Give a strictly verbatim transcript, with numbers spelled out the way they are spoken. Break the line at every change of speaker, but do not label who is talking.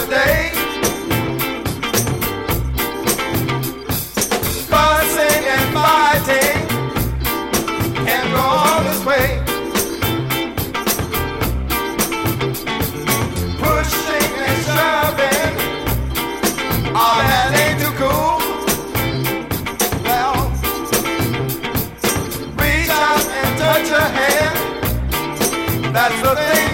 day. Fussing and fighting can't go on this way. Pushing and shoving, all that ain't too cool. Well, reach out and touch a hand, that's the thing.